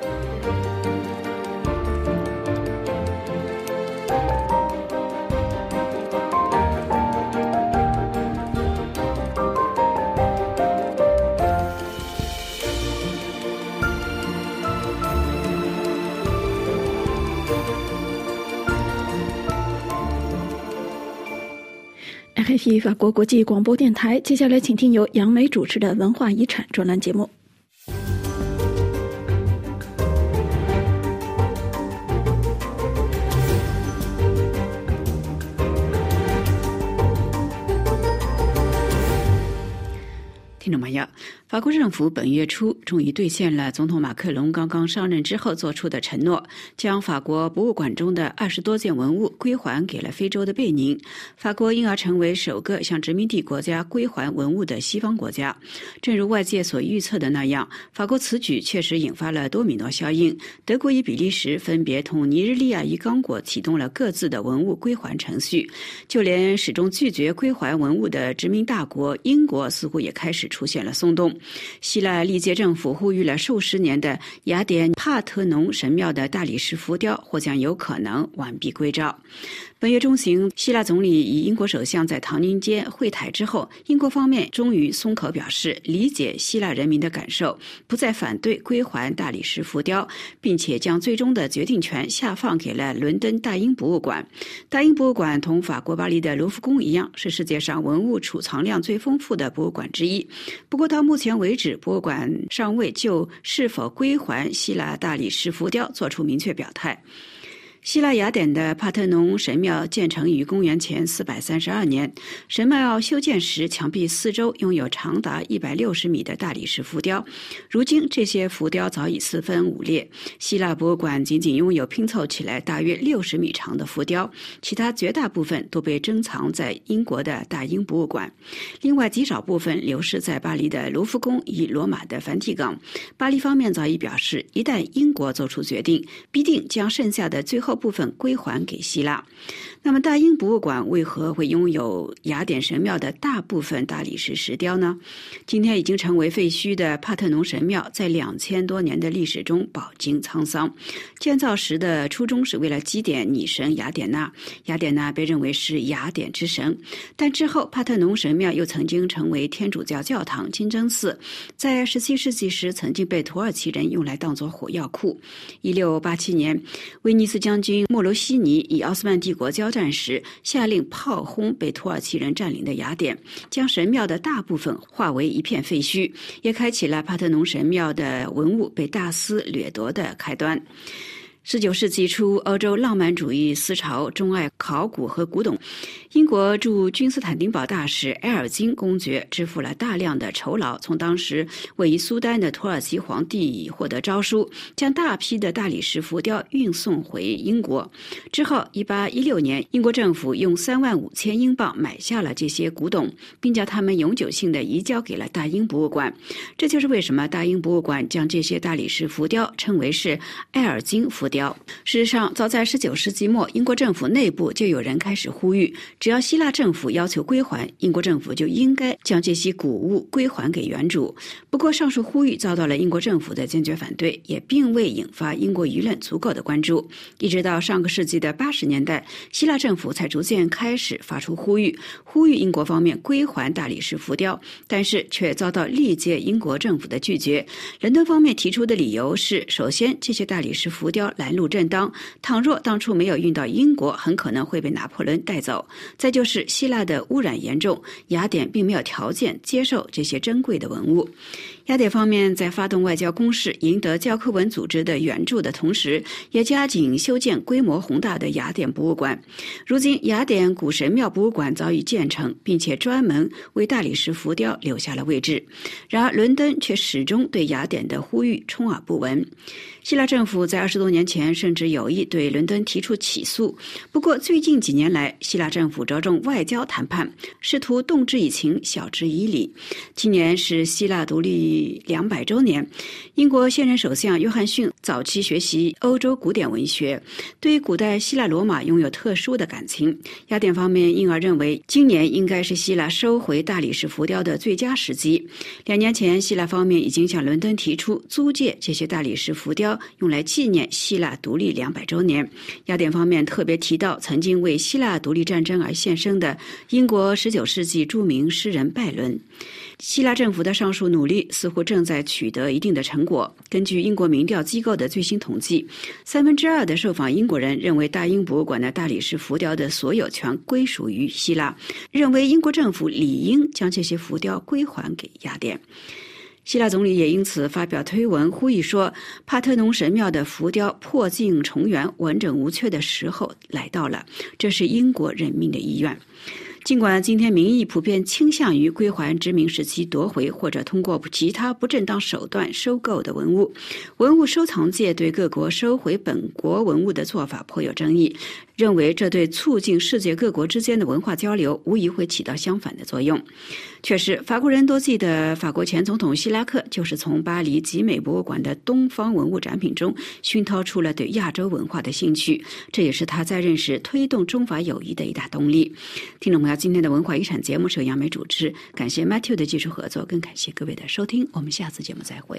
R F I 法国国际广播电台，接下来请听由杨梅主持的文化遗产专栏节目。 听众朋友， 法国政府本月初终于兑现了总统马克龙刚刚上任之后做出的承诺，将法国博物馆中的二十多件文物归还给了非洲的贝宁，法国因而成为首个向殖民地国家归还文物的西方国家。正如外界所预测的那样，法国此举确实引发了多米诺效应，德国与比利时分别同尼日利亚与刚果启动了各自的文物归还程序，就连始终拒绝归还文物的殖民大国英国似乎也开始出现了松动。希腊历届政府呼吁了数十年的雅典帕特农神庙的大理石浮雕或将有可能完璧归赵。本月中旬，希腊总理与英国首相在唐宁街会谈之后，英国方面终于松口表示理解希腊人民的感受，不再反对归还大理石浮雕，并且将最终的决定权下放给了伦敦大英博物馆。大英博物馆同法国巴黎的卢浮宫一样，是世界上文物储藏量最丰富的博物馆之一。不过到目前为止，博物馆尚未就是否归还希腊大理石浮雕做出明确表态。希腊雅典的帕特农神庙建成于公元前四百三十二年，神庙修建时墙壁四周拥有长达一百六十米的大理石浮雕，如今这些浮雕早已四分五裂。希腊博物馆仅仅拥有拼凑起来大约六十米长的浮雕，其他绝大部分都被珍藏在英国的大英博物馆，另外极少部分流失在巴黎的卢浮宫与罗马的梵蒂冈。巴黎方面早已表示，一旦英国做出决定，必定将剩下的最后部分归还给希腊。那么大英博物馆为何会拥有雅典神庙的大部分大理石石雕呢？今天已经成为废墟的帕特农神庙在两千多年的历史中饱经沧桑。建造时的初衷是为了祭奠女神雅典娜，雅典娜被认为是雅典之神，但之后帕特农神庙又曾经成为天主教教堂清真寺，在十七世纪时曾经被土耳其人用来当作火药库。一六八七年，威尼斯将军莫罗西尼以奥斯曼帝国交战时，下令炮轰被土耳其人占领的雅典，将神庙的大部分化为一片废墟，也开启了帕特农神庙的文物被大肆掠夺的开端。十九世纪初，欧洲浪漫主义思潮钟爱考古和古董。英国驻君士坦丁堡大使埃尔金公爵支付了大量的酬劳，从当时位于苏丹的土耳其皇帝获得诏书，将大批的大理石浮雕运送回英国。之后一八一六年，英国政府用三万五千英镑买下了这些古董，并将它们永久性的移交给了大英博物馆。这就是为什么大英博物馆将这些大理石浮雕称为是埃尔金浮雕。事实上，早在十九世纪末，英国政府内部就有人开始呼吁，只要希腊政府要求归还，英国政府就应该将这些古物归还给原主。不过上述呼吁遭到了英国政府的坚决反对，也并未引发英国舆论足够的关注。一直到上个世纪的八十年代，希腊政府才逐渐开始发出呼吁，呼吁英国方面归还大理石浮雕，但是却遭到历届英国政府的拒绝。伦敦方面提出的理由是，首先这些大理石浮雕拦路正当，倘若当初没有运到英国，很可能会被拿破仑带走。再就是希腊的污染严重，雅典并没有条件接受这些珍贵的文物。雅典方面在发动外交攻势，赢得教科文组织的援助的同时，也加紧修建规模宏大的雅典博物馆。如今雅典古神庙博物馆早已建成，并且专门为大理石浮雕留下了位置。然而伦敦却始终对雅典的呼吁充耳不闻。希腊政府在二十多年前甚至有意对伦敦提出起诉，不过最近几年来，希腊政府着重外交谈判，试图动之以情，晓之以理。今年是希腊独立两百周年，英国现任首相约翰逊早期学习欧洲古典文学，对古代希腊罗马拥有特殊的感情。雅典方面因而认为，今年应该是希腊收回大理石浮雕的最佳时机。两年前，希腊方面已经向伦敦提出租借这些大理石浮雕，用来纪念希腊独立两百周年。雅典方面特别提到曾经为希腊独立战争而献身的英国十九世纪著名诗人拜伦。希腊政府的上述努力似乎正在取得一定的成果。根据英国民调机构的最新统计，三分之二的受访英国人认为大英博物馆的大理石浮雕的所有权归属于希腊，认为英国政府理应将这些浮雕归还给雅典。希腊总理也因此发表推文呼吁说，帕特农神庙的浮雕破镜重圆、完整无缺的时候来到了，这是英国人民的意愿。 尽管今天民意普遍倾向于归还殖民时期夺回或者通过其他不正当手段收购的文物，文物收藏界对各国收回本国文物的做法颇有争议，认为这对促进世界各国之间的文化交流无疑会起到相反的作用。确实，法国人都记得法国前总统希拉克就是从巴黎集美博物馆的东方文物展品中熏陶出了对亚洲文化的兴趣，这也是他在任时推动中法友谊的一大动力。听众朋友，今天的文化遗产节目是由杨梅主持，感谢 Matthew 的技术合作，更感谢各位的收听，我们下次节目再会。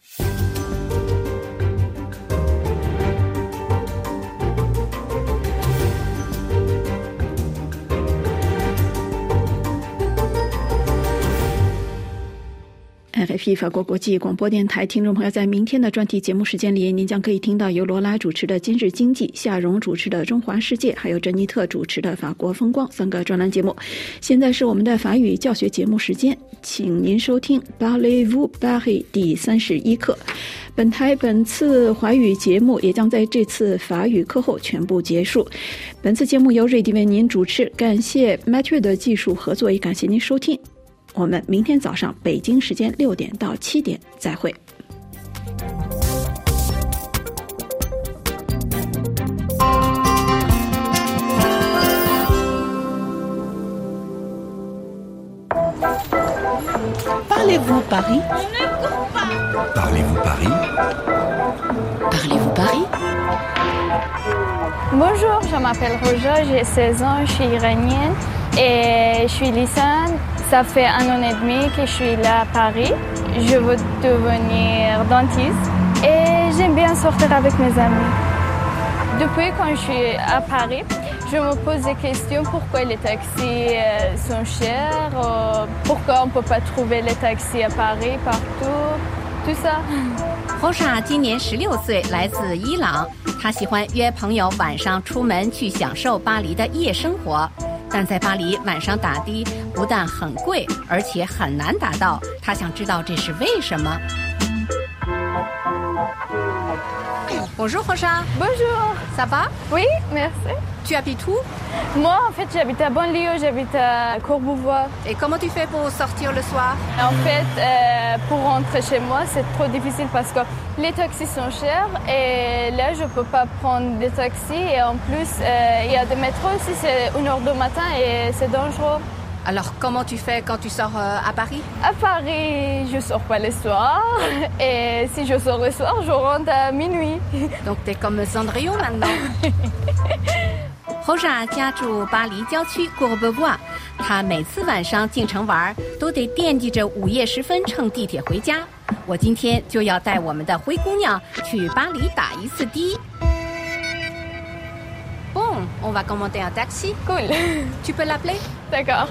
F P 法国国际广播电台听众朋友，在明天的专题节目时间里，您将可以听到由罗拉主持的今日经济、夏蓉主持的中华世界，还有珍妮特主持的法国风光三个专栏节目。现在是我们的法语教学节目时间，请您收听 Parlez-vous Paris 第三十一课。本台本次华语节目也将在这次法语课后全部结束。本次节目由瑞迪为您主持，感谢 Matthew 的技术合作，也感谢您收听。我们明天早上北京时间六点到七点再会。 Parlez-vous Paris? Parlez-vous Paris? Parlez-vous Paris? Bonjour, je m'appelle Roja, j'ai seize ans, je suis iranienne et je suis lycéenne. Ça fait un an et demi que je suis là à Paris. Je veux devenir dentiste et j'aime bien sortir avec mes amis. Depuis quand je suis à Paris, je me pose des questions. Pourquoi les taxis sont chers? Pourquoi on ne peut pas trouver les taxis à Paris partout? Tout ça. Roja 今年十六岁，来自伊朗。她喜欢约朋友晚上出门去享受巴黎的夜生活。但在巴黎晚上打的不但很贵，而且很难打到。他想知道这是为什么。Bonjour Roja. Bonjour. Ça va? Oui, merci. Tu habites où? Moi, en fait, j'habite à banlieue, j'habite à Courbevoie. Et comment tu fais pour sortir le soir? En fait, euh, pour rentrer chez moi, c'est trop difficile parce que les taxis sont chers et là, je peux pas prendre des taxis. Et en plus, euh, il y a des métros aussi, c'est une heure du matin et c'est dangereux. Alors, comment tu fais quand tu sors euh, à Paris? À Paris, je sors pas le soir. Et si je sors le soir, je rentre à minuit. Donc, t'es comme Cendrillon maintenant. Roja 家住巴黎郊区 Courbevoie， 她每次晚上进城玩都得惦记着午夜时分乘地铁回家。我今天就要带我们的灰姑娘去巴黎打一次的。Bon, on va commander un taxi. Cool. Tu peux l'appeler? D'accord.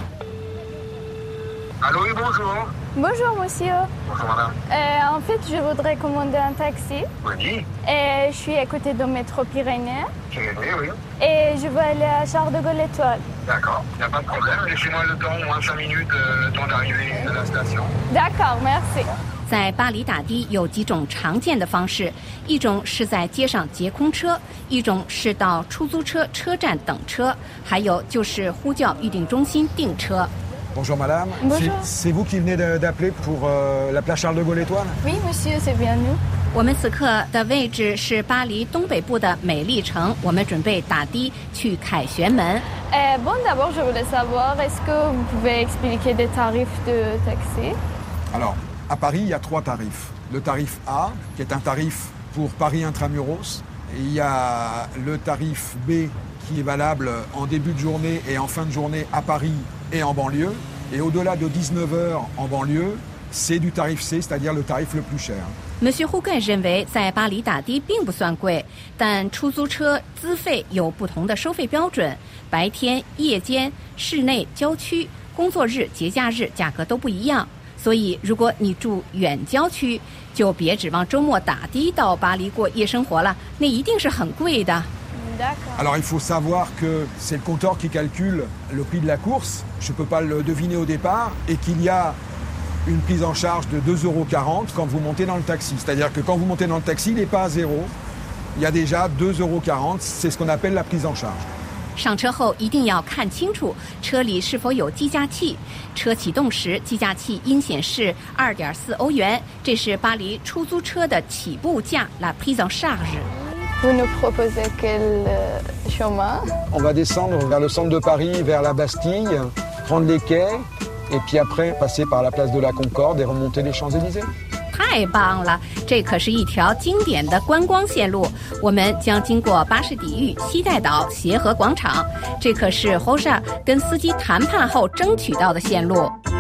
Allô, oui, bonjour. Bonjour, monsieur. Bonjour, madame. Euh, en fait, je voudrais commander un taxi. Oui. Et je suis à côté de métro Pyrénées. Pyrénées, oui. Et je veux aller à Charles de Gaulle Étoile. D'accord, il n'y a pas de problème. Laissez-moi le temps, moins cinq minutes, euh, le temps d'arriver à la station. D'accord, merci. 在巴黎打的有几种常见的方式，一种是在街上截空车，一种是到出租车车站等车，还有就是呼叫预订中心订车。 Bonjour madame. Bonjour. C'est vous qui venez d'appeler pour euh, la place Charles de Gaulle Étoile? Oui, monsieur, c'est bien nous. 我们此刻的位置是巴黎东北部的美丽城，我们准备打的去凯旋门。 Euh, bon, d'abord, je voulais savoir, est-ce que vous pouvez expliquer des tarifs de taxi? Alors, à Paris, il y a trois tarifs. Le tarif A, qui est un tarif pour Paris Intramuros. Et il y a le tarif B, qui est valable en début de journée et en fin de journée à Paris et en banlieue. Et au-delà de dix-neuf heures en banlieue, c'est du tarif C, c'est-à-dire le tarif le plus cher. Monsieur Huguet 认为，在巴黎打的并不算贵，但出租车资费有不同的收费标准，白天、夜间、室内、郊区、工作日、节假日价格都不一样。所以，如果你住远郊区，就别指望周末打的到巴黎过夜生活了，那一定是很贵的。 Alors il faut savoir que c'est le compteur qui calcule le prix de la course. Je ne peux pas le deviner au départ et qu'il y a une prise en charge de deux euros quarante quand vous montez dans le taxi. C'est-à-dire que quand vous montez dans le taxi, il n'est pas à zéro. Il y a déjà deux euros quarante, c'est ce qu'on appelle la prise en charge. 上车后一定要看清楚车里是否有计价器，车启动时计价器应显示 二点四欧元，这是巴黎出租车的起步价 La prise en charge。Vous nous proposez quel chemin? On va descendre vers le centre de Paris, vers la Bastille, prendre les quais, et puis après passer par la place de la Concorde et remonter les Champs-Élysées。 太棒了，这可是一条经典的观光线路。我们将经过巴士底狱、西带岛、协和广场，这可是 Roja 跟司机谈判后争取到的线路。